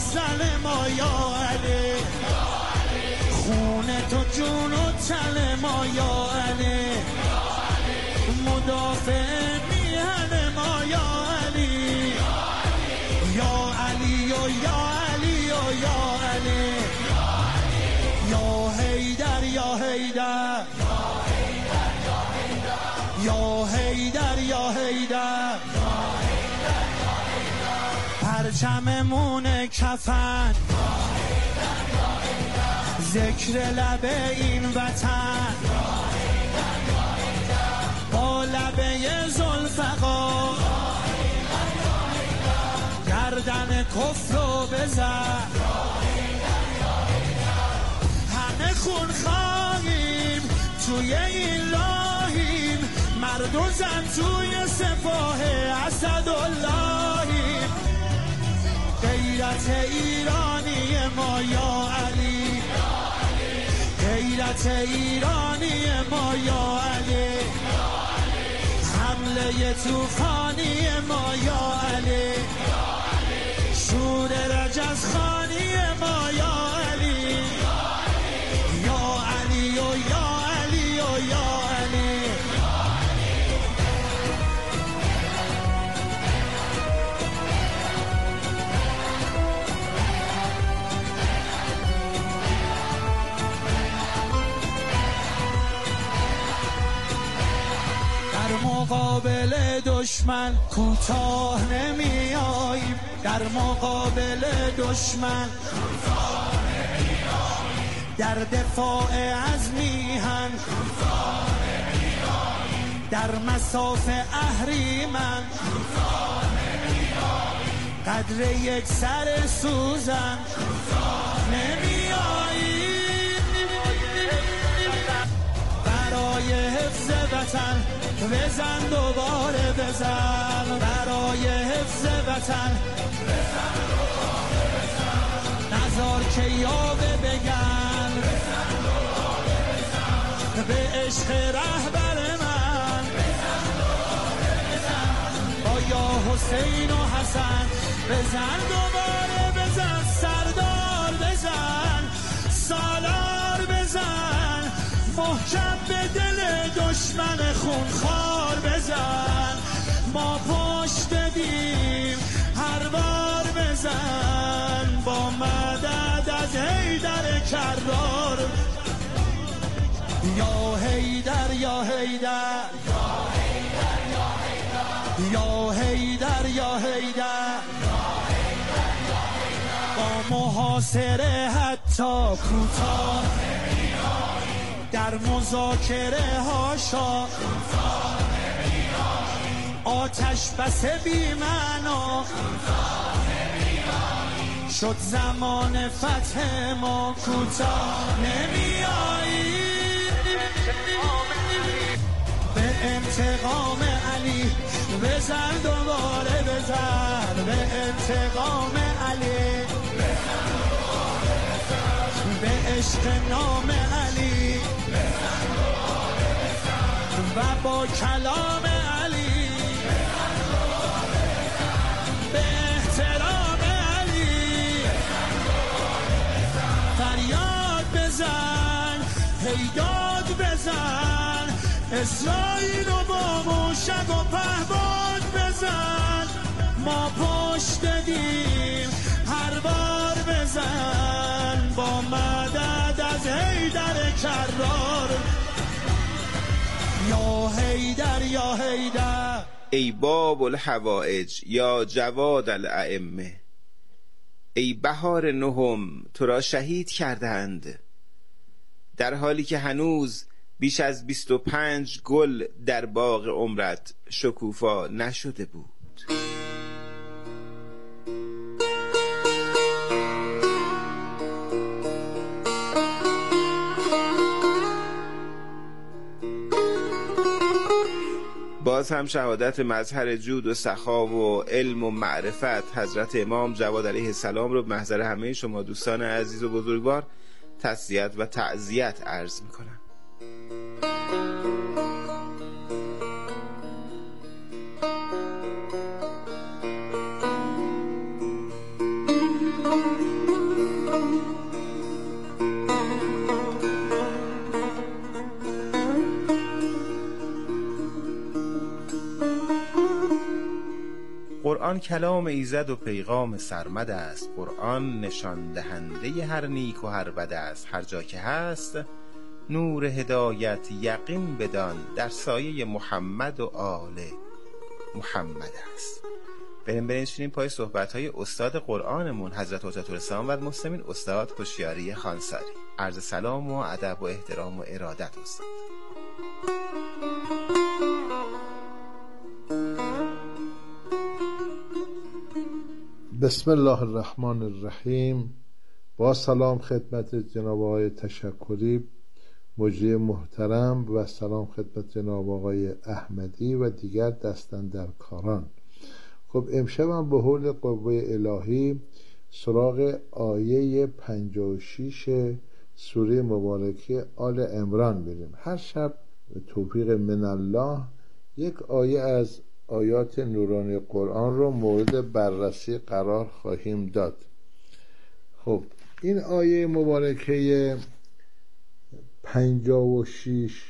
زن ما یا علی، خون تو جون و تن ما یا علی، مدافع میهن ما یا علی، یا علی و یا علی و یا علی، یا حیدر یا حیدر، یا حیدر یا حیدر، پرچممون کفن، ذکر لب این وطن، با لبه ذوالفقار گردن کفر رو بزن، همه خون خواهیم توی این لاهیم، مرد و زن توی سپاه اسداللهیم، غیرت ایرانی ما یا علی، غیرت ایرانی ما یا علی، حمله طوفانی ما یا علی، شور رجزخانی ما یا علی، یا علی و یا علی و یا علی. در مقابل دشمن کوتاه نمی آییم، در مقابل دشمن کوتاه نمی آییم، در دفاع از میهن کوتاه نمی آییم، در مساف اهریمن کوتاه نمی آییم، قدر یک سر سوزن کوتاه نمی آییم، برای حفظ وطن بزن دوباره بزن، برای حفظ وطن بزن دوباره بزن، نزار که یاوه بگن بزن دوباره بزن، به عشق رهبر من بزن دوباره بزن، با یا حسین و حسن بزن دوباره بزن، سردار بزن، سالار بزن، محکم به دل دشمن خونخوار بزن، ما پشت دادیم هر بار بزن، با مدد از حیدر کرار، یا حیدر یا حیدر، یا حیدر یا حیدر، با محاصره حتی کوتاه در مذاکره هاشا آتش بس بی معنا، شد زمان فتح ما کوتاه نمی آییم، به انتقام علی بزن دوباره بزن، به انتقام علی به عشق نام علی و با کلام علی به احترام علی فریاد بزن، هیداد بزن، اسرائیل و با موشک و پهباد بزن، ما پشت دادیم هر بار بزن، با مدد از حیدر کرار، یا حیدر یا حیدر. ای باب الحوائج یا جواد الائمه، ای بهار نهم تو را شهید کردند، در حالی که هنوز بیش از 25 گل در باغ عمرت شکوفا نشده بود. باز هم شهادت مظهر جود و سخا و علم و معرفت حضرت امام جواد علیه السلام رو به محضر همه شما دوستان عزیز و بزرگوار تسلیت و تعزیت عرض میکنم. قرآن کلام ایزد و پیغام سرمد است. قرآن نشان دهنده هر نیک و هر بد است. هر جا که هست نور هدایت یقین بدان، در سایه محمد و آل محمد است. بریم بنشینیم پای صحبت‌های استاد قرآنمون حضرت حجت الاسلام و المسلمین استاد هوشیاری خانساری. عرض سلام و ادب و احترام و ارادت استاد. بسم الله الرحمن الرحیم. با سلام خدمت جناب آقای تشکری مجری محترم و سلام خدمت جناب آقای احمدی و دیگر دستاندرکاران. خب امشب به حول قوه الهی سراغ آیه 56 سوره مبارکه آل عمران میریم. هر شب به توفیق من الله یک آیه از آیات نورانی قرآن رو مورد بررسی قرار خواهیم داد. خب این آیه مبارکه 56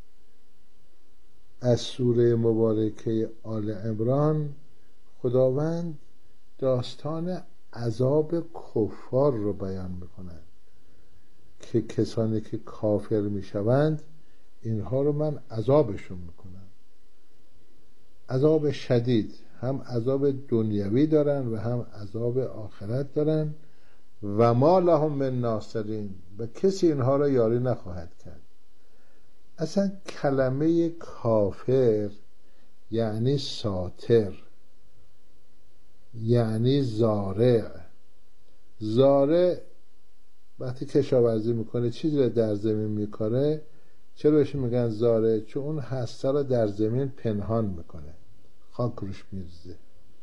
از سوره مبارکه آل عمران، خداوند داستان عذاب کفار رو بیان میکنند که کسانی که کافر میشوند اینها رو من عذابشون میکنم، عذاب شدید، هم عذاب دنیوی دارن و هم عذاب آخرت دارن و ما لهم من ناصرین و کسی اینها را یاری نخواهد کرد. اصلا کلمه کافر یعنی ساتر، یعنی زارع. زارع وقتی کشاورزی میکنه چیزی رو در زمین میکاره، چرا بهش میگن زارع؟ چون اون هسته رو در زمین پنهان میکنه، خاک روش میریزه.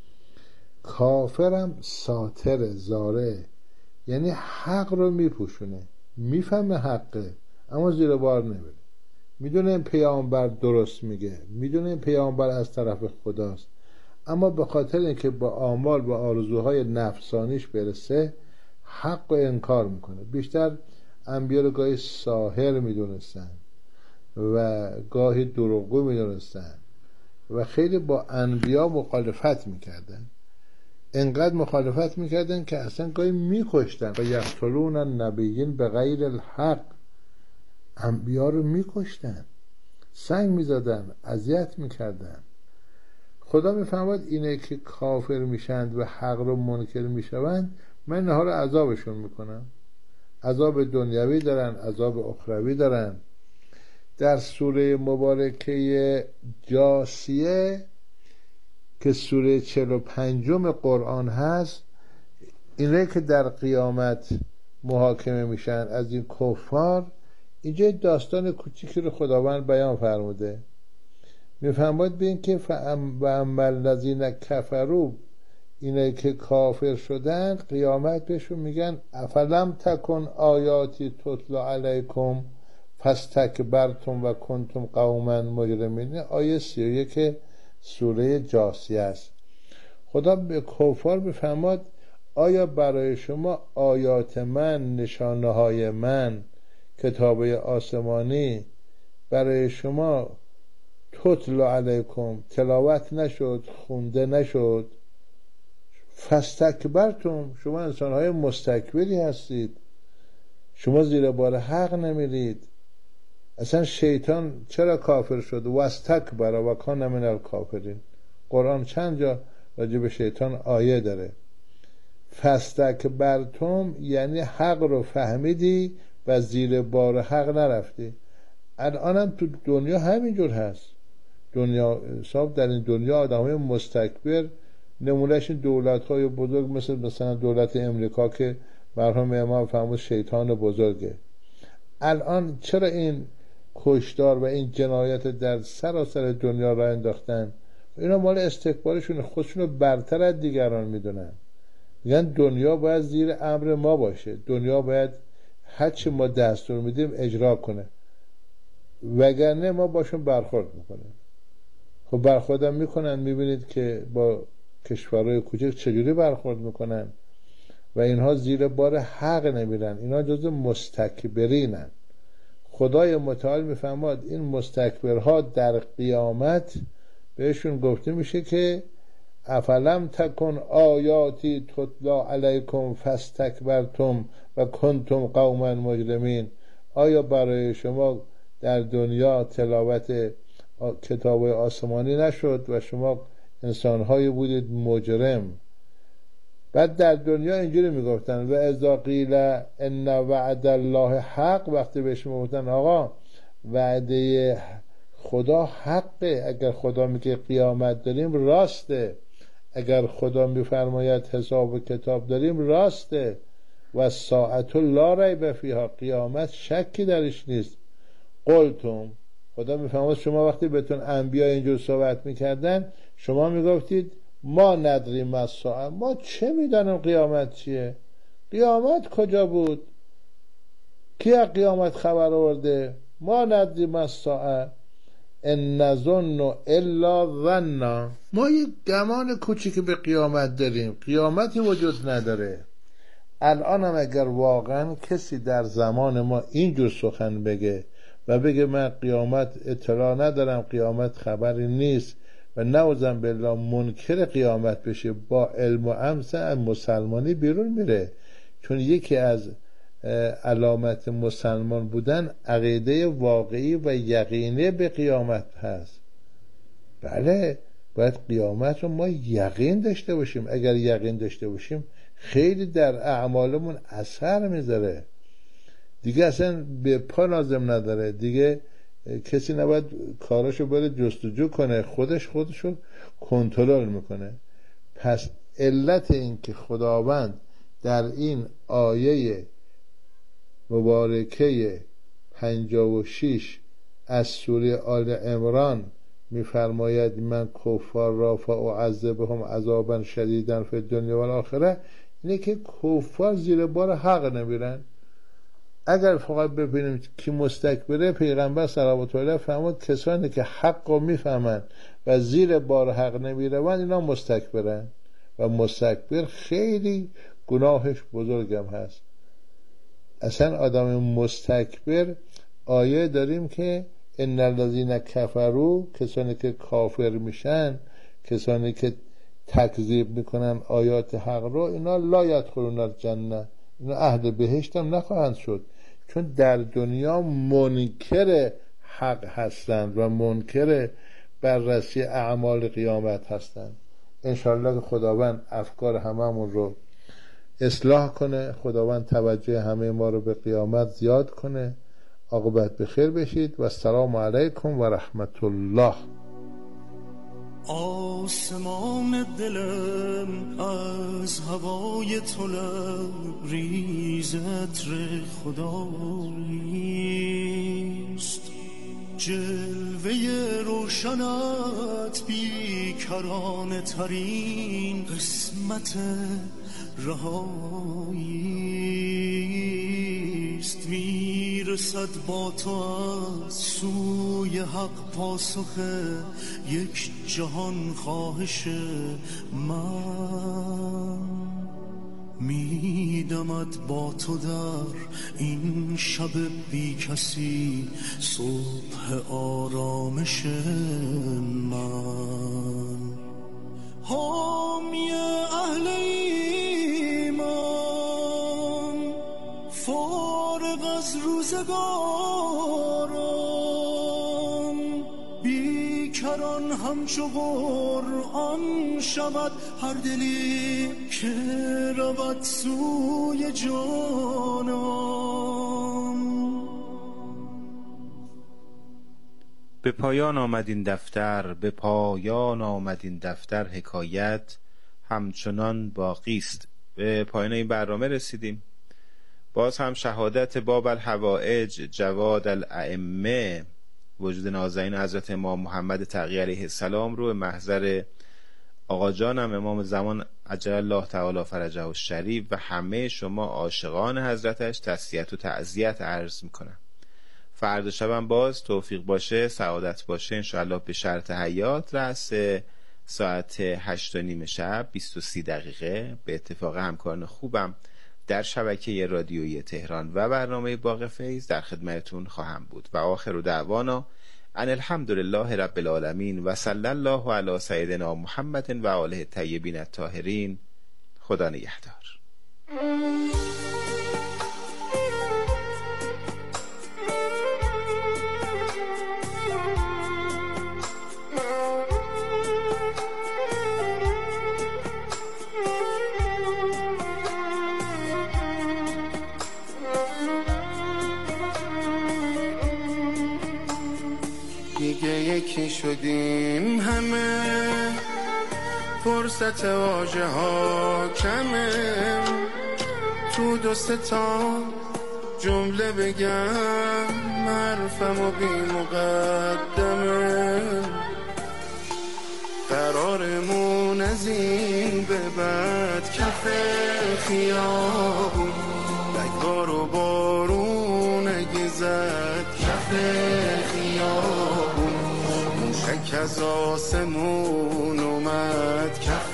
کافرم ساتر، زارع، یعنی حق رو میپوشونه، میفهمه حقه اما زیر بار نمیره، میدونه این پیامبر درست میگه، میدونه این پیامبر از طرف خداست، اما به خاطر اینکه با آمال و آرزوهای نفسانیش برسه حق رو انکار میکنه. بیشتر انبیا رو گاهی ساحر میدونستن و گاهی دروغگو میدونستن و خیلی با انبیا مخالفت میکردن. انقدر مخالفت میکردن که اصلا گاهی میکشتن و یقتلون النبیین به غیر الحق، انبیا رو میکشتن، سنگ میزدن، اذیت میکردن. خدا میفرماد اینه که کافر میشند و حق رو منکر میشوند من اینها رو عذابشون میکنم. عذاب دنیوی دارن، عذاب اخروی دارن. در سوره مبارکه جاثیه که سوره 45 قرآن هست، اینه که در قیامت محاکمه میشن از این کفار، اینجا داستان کوچیکی رو خداوند بیان فرموده. میفرماید ببین که و اما الذین کفروا، اینه که کافر شدن قیامت بهشون میگن افلم تکن آیاتی تتلا علیکم فاستکبرتم و کنتم قوما مجرمین. آیه 31 سوره جاثیه است. خدا به کفار میفرماد آیا برای شما آیات من، نشانه های من، کتابه آسمانی برای شما تتلا علیکم تلاوت نشد، خونده نشد؟ فاستکبرتم، شما انسانهای مستکبری هستید، شما زیر بار حق نمیرید. اصلا شیطان چرا کافر شد؟ و استکبر و کان من الکافرین. قرآن چند جا راجع به شیطان آیه داره. فاستکبرتم یعنی حق رو فهمیدی و زیر بار حق نرفتی. الانم تو دنیا همینجور هست. دنیا حساب در این دنیا آدمای مستکبر، نمونهش این دولت‌های بزرگ مثلا دولت امریکا که مرحوم امام فرمود شیطان بزرگه. الان چرا این کشتار و این جنایت در سراسر دنیا را انداختن؟ اینا مال استکبارشون، خودشونو برتر از دیگران میدونن. میگن دنیا باید زیر امر ما باشه، دنیا باید هرچی ما دستور میدیم اجرا کنه، وگرنه ما باشون برخورد میکنیم. خب برخوردم میکنن، میبینید که با کشورهای کوچک چجوری برخورد میکنن. و اینها زیر بار حق نمیرن، اینها جز مستکبرینن. خدای متعال میفرماد این مستکبرها در قیامت بهشون گفته میشه که افلم تکن آیاتی تتلا علیکم فاستکبرتم و کنتم قوما مجرمین. آیا برای شما در دنیا تلاوت کتاب آسمانی نشد و شما انسانهایی بودید مجرم؟ بعد در دنیا اینجوری میگفتن و اذا قیل ان وعد الله حق، وقتی بهش میگفتن آقا وعده خدا حقه، اگر خدا میگه قیامت داریم راسته، اگر خدا میفرماید حساب و کتاب داریم راسته، و ساعت لا ریب فیها، قیامت شکی درش نیست. قلتم، خدا میفرماید شما وقتی بهتون انبیا اینجور صحبت میکردن شما میگفتید ما ندریم از ساعت، ما چه میدانم قیامت چیه؟ قیامت کجا بود؟ کی از قیامت خبر آورده؟ ما ندریم از ساعت ان نظن الا ظنا، ما یک گمان کوچیک به قیامت داریم، قیامتی وجود نداره. الان هم اگر واقعا کسی در زمان ما اینجور سخن بگه و بگه من قیامت اطلاع ندارم، قیامت خبری نیست و نعوذن بالله منکر قیامت بشه، با علم و امس مسلمانی بیرون میره. چون یکی از علامت مسلمان بودن عقیده واقعی و یقینی به قیامت هست. بله، باید قیامت رو ما یقین داشته باشیم. اگر یقین داشته باشیم خیلی در اعمالمون اثر میذاره، دیگه اصلا به پا لازم نداره، دیگه کسی نباید کاراشو بره جستجو کنه، خودشو کنترل میکنه. پس علت این که خداوند در این آیه مبارکه 56 از سوره آل عمران میفرماید من کفار را فاعذبهم عذابا شدیدا فی الدنیا و الاخره، اینه که کفار زیر بار حق نمیرن. اگر فقط ببینیم که مستکبره، پیغمبر صلوات الله فرمود کسانی که حق رو میفهمن و زیر بار حق نمیروند اینا مستکبرن، و مستکبر خیلی گناهش بزرگم هست. اصلا آدم مستکبر، آیه داریم که ان الذین کفروا، کسانی که کافر میشن، کسانی که تکذیب میکنن آیات حق رو، اینا لا یدخلون الجنه، اینا اهل بهشت هم نخواهند شد، چون در دنیا منکر حق هستند و منکر بررسی اعمال قیامت هستند. انشاءالله که خداوند افکار هممون رو اصلاح کنه، خداوند توجه همه ما رو به قیامت زیاد کنه. عاقبت بخیر بشید و السلام علیکم و رحمت الله. آسمان دلم از هوای تو لبریز عطر خداییست، جلوه روشنت بیکرانه ترین قسمت رهاییست، میرسد با تو از سوی حق پاسخ یک جهان خواهش من، میدمد با تو در این شب بی کسی صبح آرامش من. حامی اهل ایمان فارغ از روزگاران، بیکران همچو قرآن شود هر دلی که رود سوی جانان. به پایان آمد این دفتر، به پایان آمد این دفتر، حکایت همچنان باقی است. به پایان این برنامه رسیدیم. باز هم شهادت باب الحوائج جواد الائمه وجود نازنین حضرت امام محمد تقی علیه السلام رو به محضر آقا جانم امام زمان عجل الله تعالی فرجه الشریف و همه شما عاشقان حضرتش تسلیت و تعزیت عرض میکنم. فردا شبم باز توفیق باشه، سعادت باشه انشاءالله به شرط حیات رأس ساعت 8:30 شب 23 دقیقه به اتفاق همکاران خوبم در شبکه رادیویی تهران و برنامه باغ فیض در خدمتتون خواهم بود و آخر دعوانا ان الحمدلله رب العالمین و صلی الله علی سیدنا محمد و آله الطیبین الطاهرین. خدا نگهدار. یکی شدیم همه، فرصت واژه ها کمه، تو دو سه تا جمله بگم حرفم و بی مقدمه. قرارمون از این به بعد کف خیابون، بگوار و بارون اگه زد کف خیابون، موشک از آسمون اومد کف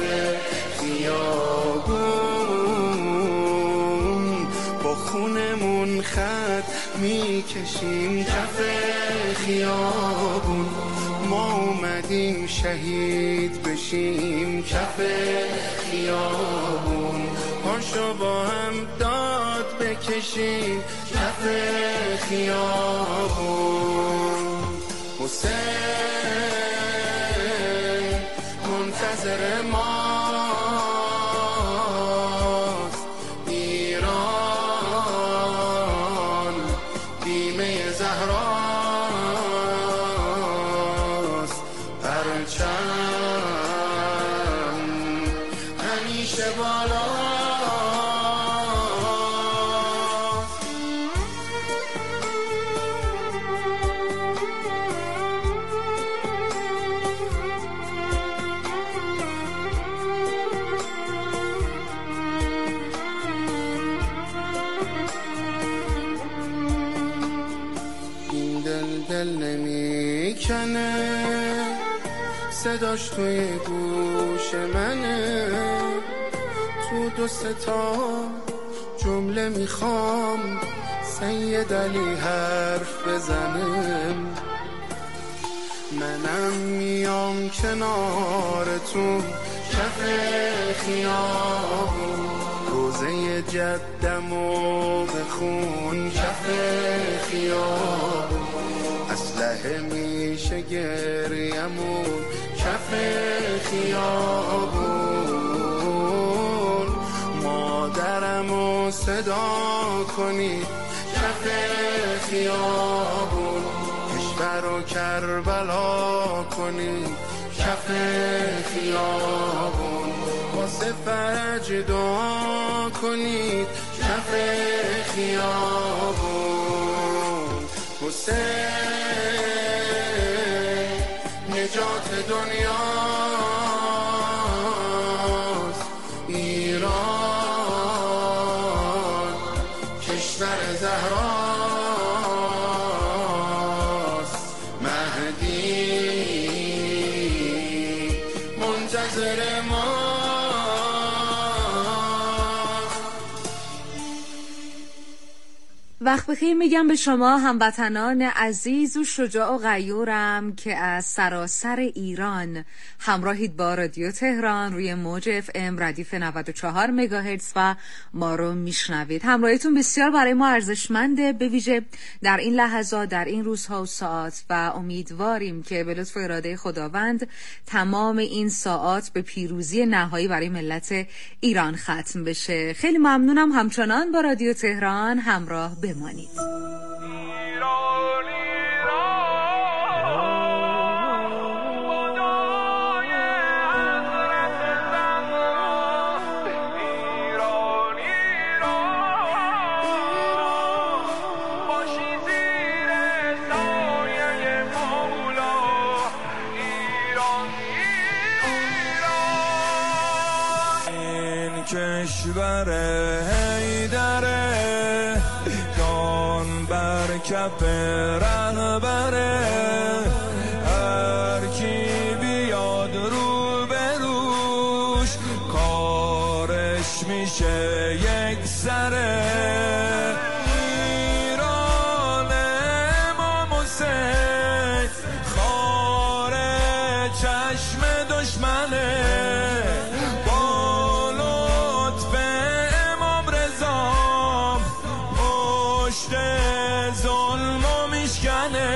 خیابون، با خونمون خط میکشیم کف خیابون، ما اومدیم شهید بشیم کف خیابون، پاشو با هم داد بکشیم کف خیابون. حسین منتظر ماست، ایران بیمه زهراست، پرچم همیشه بالا. دل نمیکنه، صداش توی گوش منه، تو دو سه تا جمله میخوام سید علی حرف بزنم. منم میام کنارتون کف خیابون، روزه جدمو بخون کف خیابون، اسلحه میشه گریمون کف خیابون، مادرمو صدا کنید کف خیابون، کشور و کربلا کنید کف خیابون، واسه فرج دعا کنید کف خیابون. حسین نجات دنیاست، ایران کشور زهراست، مهدی منتظر ما. وقت بخیر میگم به شما هموطنان عزیز و شجاع و غیورم که از سراسر ایران همراهید با رادیو تهران روی موج FM ردیف 94 مگاهرتز و ما رو میشنوید. همراهیتون بسیار برای ما ارزشمنده، به ویژه در این لحظات، در این روزها و ساعات، و امیدواریم که به لطف و اراده خداوند تمام این ساعات به پیروزی نهایی برای ملت ایران ختم بشه. خیلی ممنونم همچنان با رادیو تهران همراه بمانید. کشور حیدره جان بر کف رهبره، هر کی بیاد رو به ایران امام حسین خار چشم دشمنه با لطف امام رضا پشت ظلمو میشکنه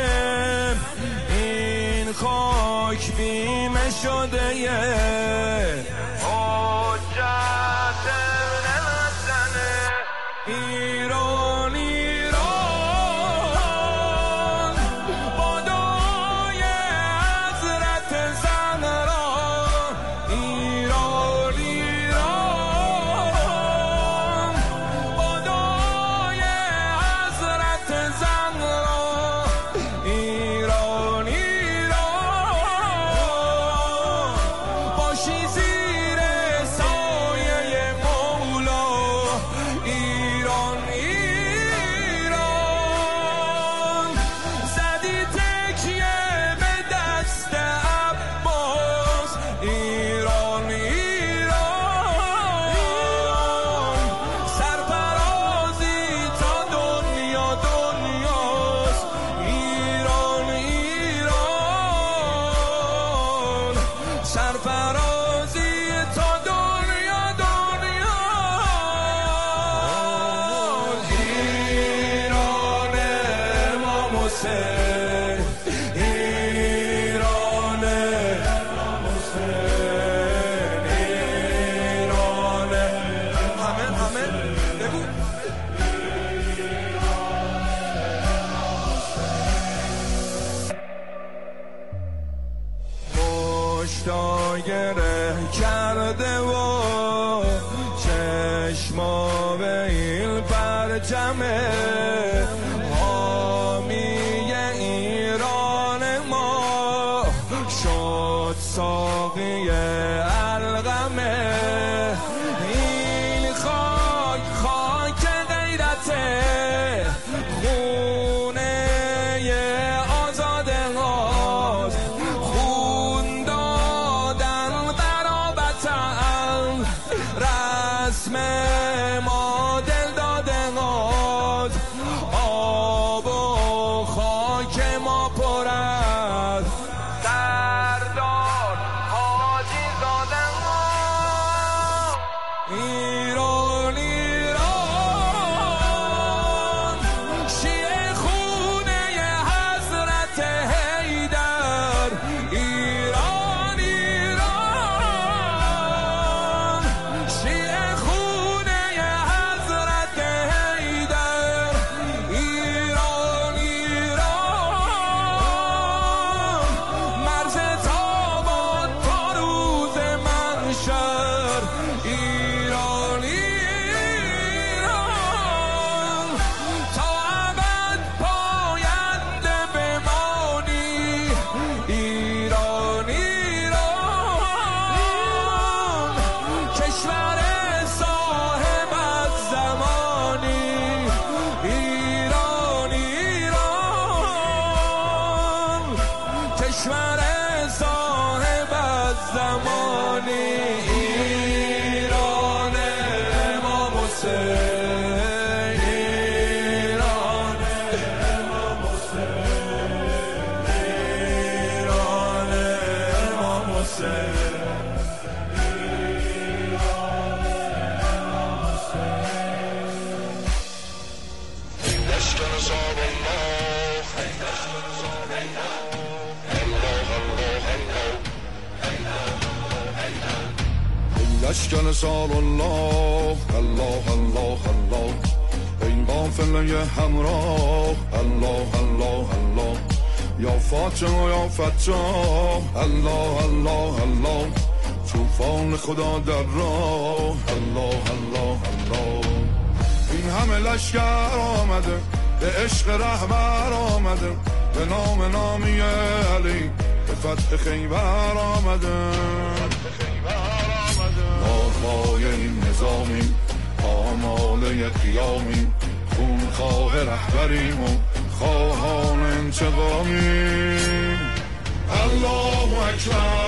این خاک بیمه شده حجت نمزنه ایران ایران با دعای حضرت زهرا ایران ایران با دعای حضرت زهرا ایران ایران باشی زیر سایه مولا ایران ایران زدی تکیه به دست عباس ایران ایران سرفرازی تا دنیا دنیاست ایران ایران سرفرازی تا دنیا دنیاست ایران امام حسین ایران امام حسین ایران همه بگو مشتا گره کرده و چشما به این پرچمه حامی ایران ما شد ساقی القمه این خاک خاک غیرته خونه آزاده هاست خون دادن قرابتن رسم ما دل داده هاست آب و خاک ما پر از سردار حاجی زاده ها ایران ایران شیعه خونه حضرت حیدر ایران ایران شیعه خونه حضرت حیدر ایران ایران مرز تابان تا روز محشر ایران ایران تا ابد پاینده بمانی ایران ایران کشور صاحب از زمانی ایران ایران کشور صاحب از زمانی ایران امام حسین ایران امام حسین ایران امام حسین لشکر صاب الله لشکر صاب الله الله الله الله این قافله همراه الله الله الله یا فاطمه یا فتاح الله الله الله طوفان خدا در راه الله الله الله این همه لشکر آمده به عشق رهبر آمده به نام نامی علی به فتح خیبر آمده ناخواه این نظامیم آماله قیامیم خونخواه رهبریم و خواهان انتقامیم الله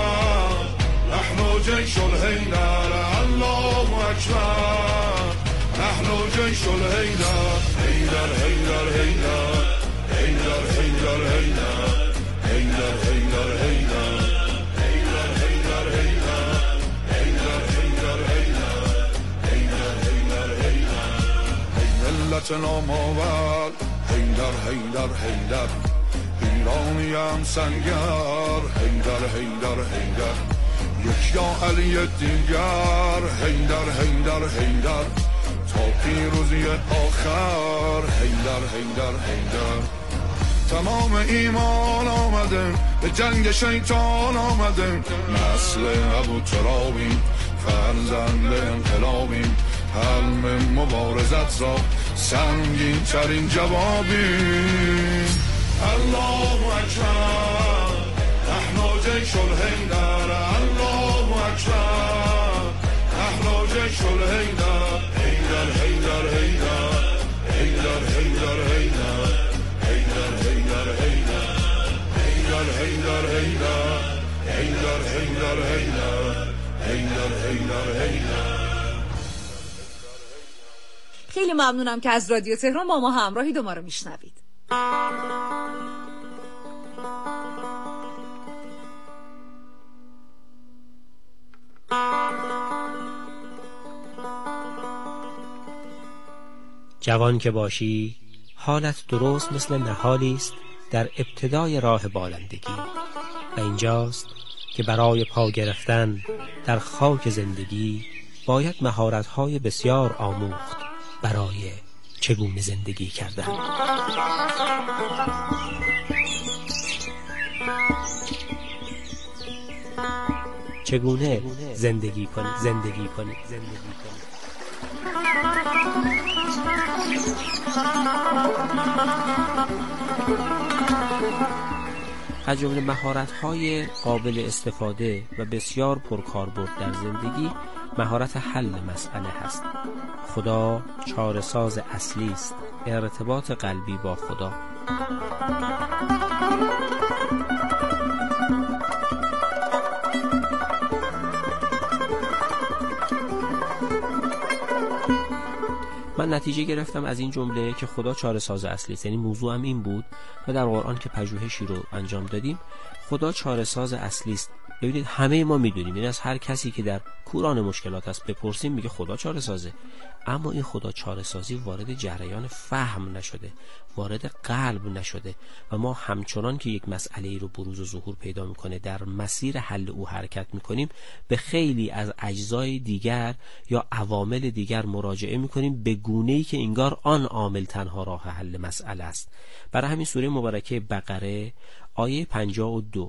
اکبر نحن جیش الحیدر الله اکبر نحن جيش الهيدر هيدر هيدر هيدر هيدر هيدر هيدر هيدر هيدر هيدر نامآور هیدر هیدر هیدر ایرانیم سنگر هیدر هیدر هیدر یک یا علی دیگر هیدر هیدر هیدر تا پیروزی آخر هیدر هیدر هیدر تمام ایمان آمده به جنگ شیطان آمده نسل ابو ترابیم فرزند انقلابیم حلم مبارزت را سنگین ترین جوابی الله اکبر نحن جیش الهیدر الله اکبر نحن جیش الهیدر هیدر هیدر هیدر هیدر هیدر هیدر هیدر هیدر هیدر هیدر هیدر هیدر هیدر هیدر هیدر هیدر. خیلی ممنونم که از رادیو تهران با ما همراهید و ما رو میشنوید. جوان که باشی حالت درست مثل نهالی است در ابتدای راه بالندگی و اینجاست که برای پا گرفتن در خاک زندگی باید مهارت‌های بسیار آموخت برای چگونه زندگی کردن. چگونه زندگی کنی. از جمله مهارت‌های قابل استفاده و بسیار پرکاربرد در زندگی مهارت حل مسئله هست. خدا چاره‌ساز اصلی است. ارتباط قلبی با خدا. من نتیجه گرفتم از این جمله که خدا چاره‌ساز اصلی است. یعنی موضوعم این بود و در قرآن که پژوهشی رو انجام دادیم خدا چاره‌ساز اصلی است. ببینید همه ما میدونیم، این از هر کسی که در کوران مشکلات است بپرسیم میگه خدا چاره‌سازه، اما این خدا چاره‌سازی وارد جریان فهم نشده، وارد قلب نشده و ما همچنان که یک مسئله رو بروز و ظهور پیدا میکنه در مسیر حل او حرکت میکنیم به خیلی از اجزای دیگر یا عوامل دیگر مراجعه میکنیم به گونه‌ای که انگار آن عامل تنها راه حل مسئله است. برای همین سوره مبارکه بقره آیه 52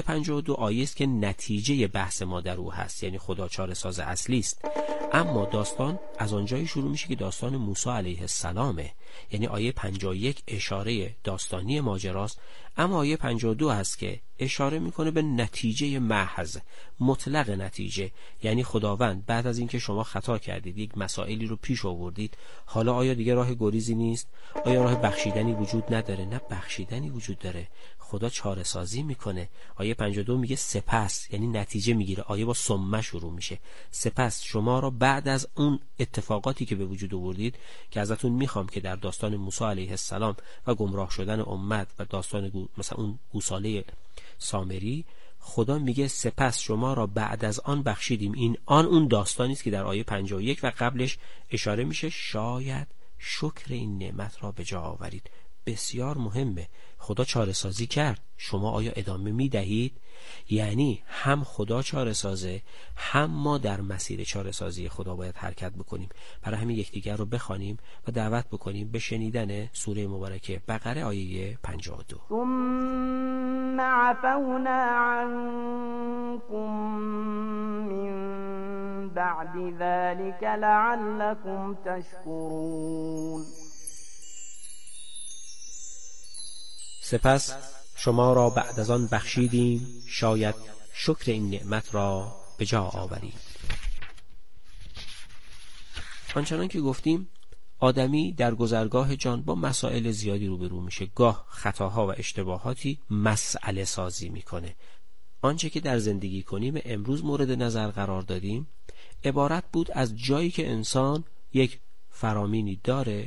آیه است که نتیجه بحث ما در او هست، یعنی خدا چاره‌ساز اصلی است. اما داستان از آنجایی شروع میشه که داستان موسی علیه السلامه، یعنی آیه 51 اشاره داستانی ماجراست، اما آیه 52 هست که اشاره میکنه به نتیجه محض، مطلق نتیجه. یعنی خداوند بعد از اینکه شما خطا کردید، یک مسائلی رو پیش آوردید، حالا آیا دیگه راه گریزی نیست؟ آیا راه بخشیدنی وجود نداره؟ نه، بخشیدنی وجود داره. خدا چاره سازی میکنه. آیه 52 میگه سپس، یعنی نتیجه میگیره. آیه با ثم شروع میشه. سپس شما را بعد از اون اتفاقاتی که به وجود آوردید که ازتون میخوام که در داستان موسی علیه السلام و گمراه شدن امت و داستان مثلا اون گوساله سامری، خدا میگه سپس شما را بعد از آن بخشیدیم. این اون داستانی است که در آیه 51 و قبلش اشاره میشه. شاید شکر این نعمت را به جا آورید. بسیار مهمه. خدا چاره سازی کرد، شما آیا ادامه میدهید؟ یعنی هم خدا چاره سازه، هم ما در مسیر چاره سازی خدا باید حرکت بکنیم. برای همین یکدیگر رو بخوانیم و دعوت بکنیم به شنیدن سوره مبارکه بقره آیه 52. ثم عفونا عنكم من بعد ذلك لعلكم تشكرون. سپس شما را بعد از آن بخشیدیم، شاید شکر این نعمت را به جا آورید. آنچنان که گفتیم آدمی در گذرگاه جان با مسائل زیادی روبرو میشه. گاه خطاها و اشتباهاتی مسئله سازی میکنه. آنچه که در زندگی کنیم امروز مورد نظر قرار دادیم عبارت بود از جایی که انسان یک فرامینی داره